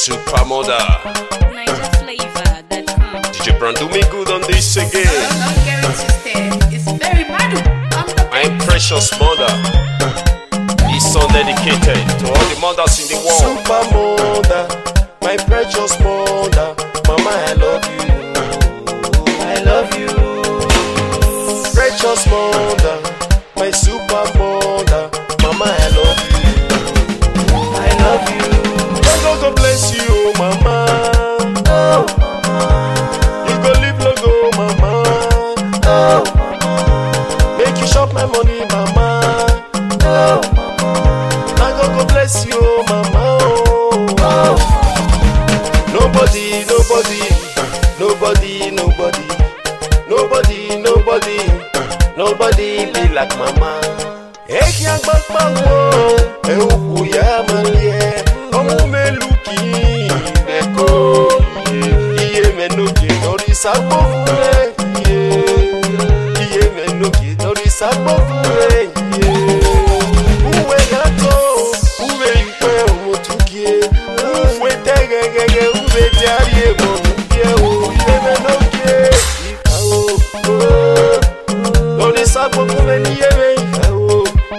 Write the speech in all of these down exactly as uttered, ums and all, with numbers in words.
Super Mother. Niger flavor that come. D J Brand do me good on this again. Don't get it twisted. It's very mad. My precious mother. This song dedicated to all the mothers in the world. Super Mother, my precious mother. Mama, I love you. I love you. Precious mother, my super mother. Mama, I love you. I love you. God, God bless you, mama. Oh, you go live long, oh, mama. Oh, make you shop my money, mama. Oh, now God, God bless you, mama. Oh, nobody, nobody, nobody, nobody, nobody, nobody, nobody be like mama. Eki agbapa wo, ewu ya malie, omu meluki beko, iye menoke tori sabo fure, iye menoke tori sabo fure, uwe gato, uwe ipe omotukie, uwe tegegege, uwe jari emonukie, iye menoke, ikao, tori sabo fure ni yeme ikao.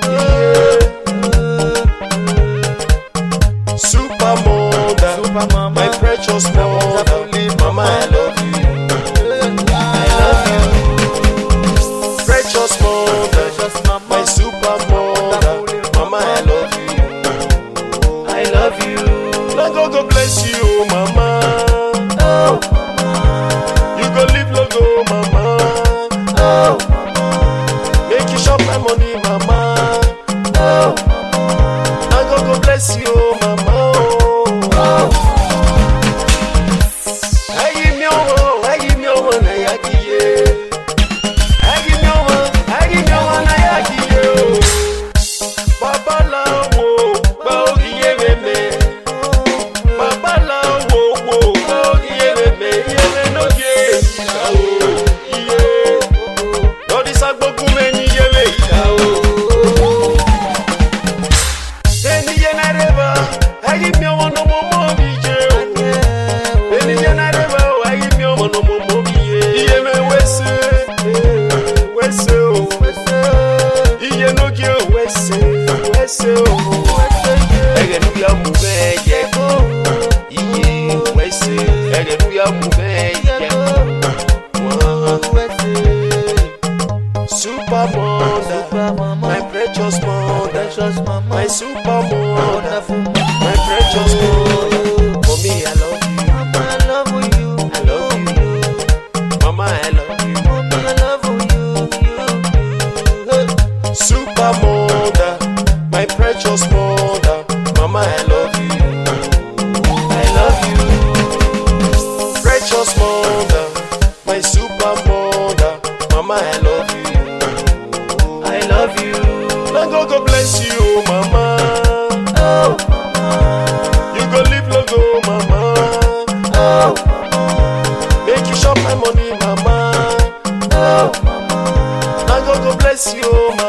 Super mother, Super mama, my precious mother, mama, I love you. I love you. Precious mother, precious mama, my super mother, mama, I love you. I love you. Now God, God bless you, mama. Oh, you go live long, oh, mama. Oh, make you shop my money, mama. Oh, now God, God bless you, mama. Oh, I give me over, I give me over, I give you. I give me over, I give me over, I give you. Papa la wo, ba ogiye me. Papa la wo wo, ba ogiye me. Yele no ye, oh, yeah. No disagbo kume ni yele, oh. I give me one no more movie, Joe. Any general, I give me one no more movie. He may West, West, he no give West, West. I get to be a movie, yeah. He West, I get to be a movie, yeah. Super mother, my precious mother, my super mother, my precious mother. For me, I love you. Mama, I love you. I love you. Mama, I love you. Mommy, I love you. Super mother, my precious mother. Mama, I love you. I love you. Precious mother, my super mother. Mama, I love you. I love you. Now God, God bless you, mama. Oh, you go live long, oh, mama. Oh, make you shop my money, mama. Oh, now God, God bless you, mama.